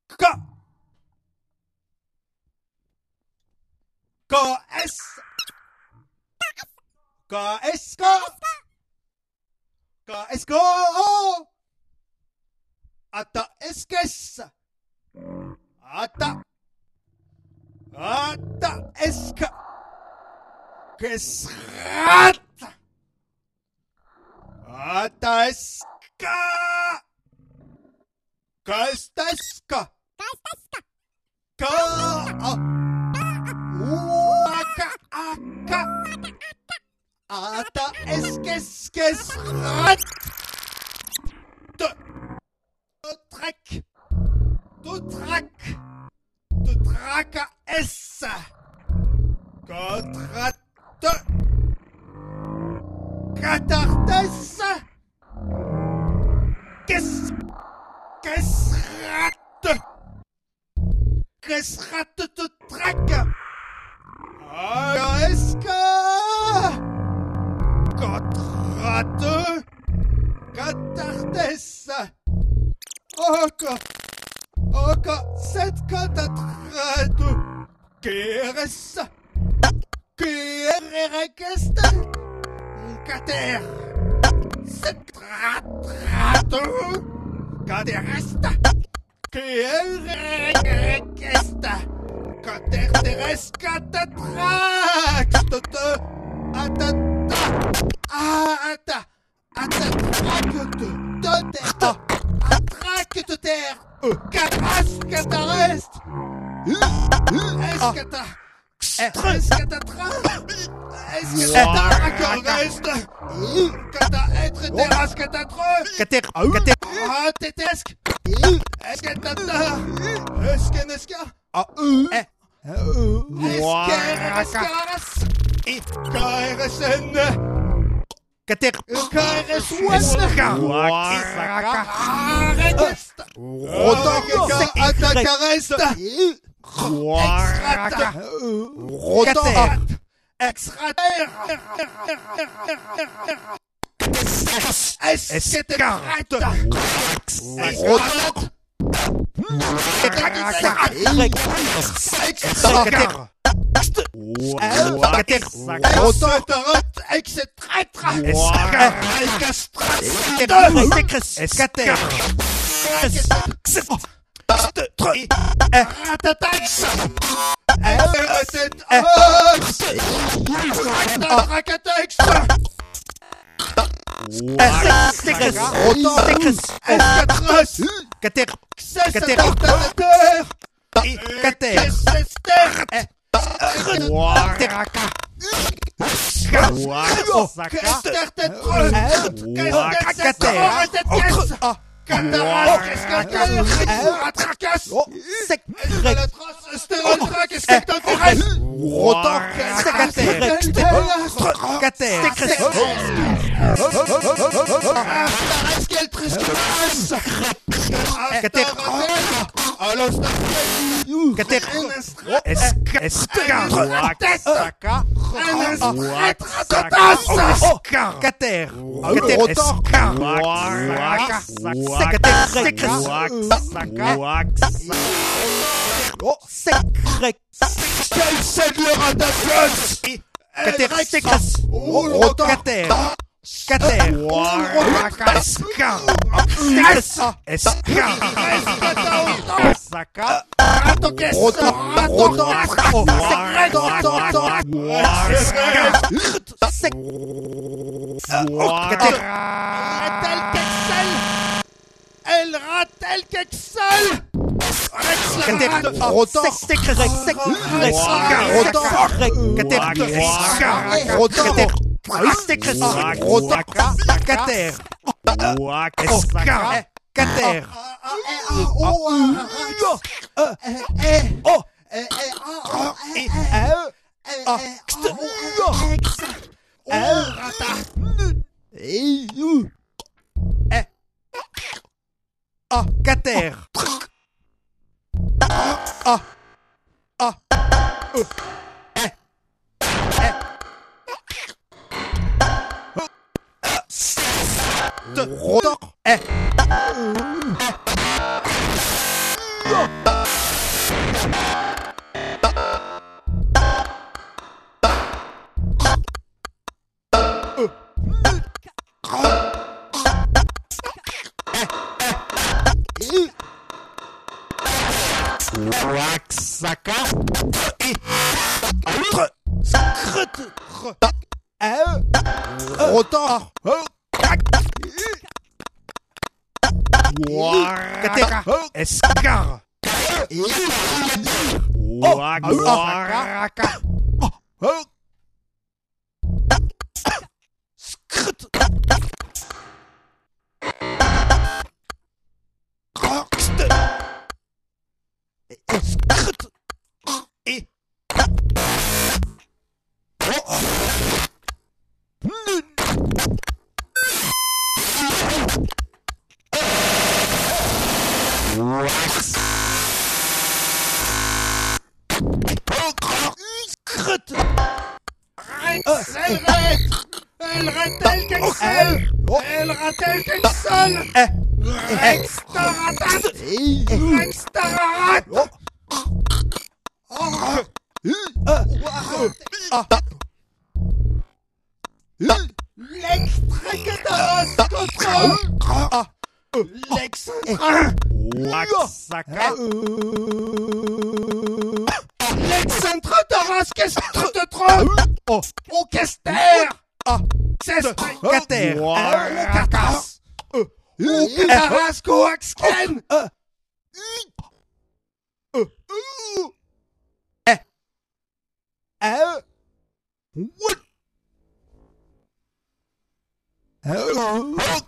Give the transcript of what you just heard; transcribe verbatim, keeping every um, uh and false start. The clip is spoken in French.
K K S K S K K S K Ata eskes Ata Ata eska Kesrat Ata eska Kaesteska Ka Uaka aka Ata eskes kesrat Trek Tutrak Tutraka S Contrate Catartes Qu'est-ce Qu'est-ce Qu'est-ce Tutrak Aesca Contrate Catartes Oka, oka, set catatrado, keres, kerekest, cater, set tratrado, caterest, kerekest, caterteres, catatrac, toto, atata, ata, atatrac, toter. Attraque de terre, catras, catarest, escata, escatatra, escataracarest, cata être terras catatre, cater, cater, ah tétesque, escatata, escanesca, ah, eh, escaras, et krsn. cater, K R S one Arrête Rotor Attacarest Extrata Rotor Extrater Escaterate Rotor Extrater cater, Rotor et cetera. escater, Ratatax Racatex Escatros cater, cater, cater, Elle rate-t-elle quelque seule? Ah, Cater. Ah, ah, ah, euh, eh, eh, de rotor, eh, Waxaka et Tre Scrute Rotor Catera Escar Waxaka Scrute Roxt Scrute et Scrute Elle Elle ratelle qu'Excel Elle ratelle qu'Excel Extaratat Extararat L'extracataras L'excentra Waxaka L'excentrataras Qu'est-ce Oh Orchester Cater Cacas Orchestras Coaxken Euh. What? Oh.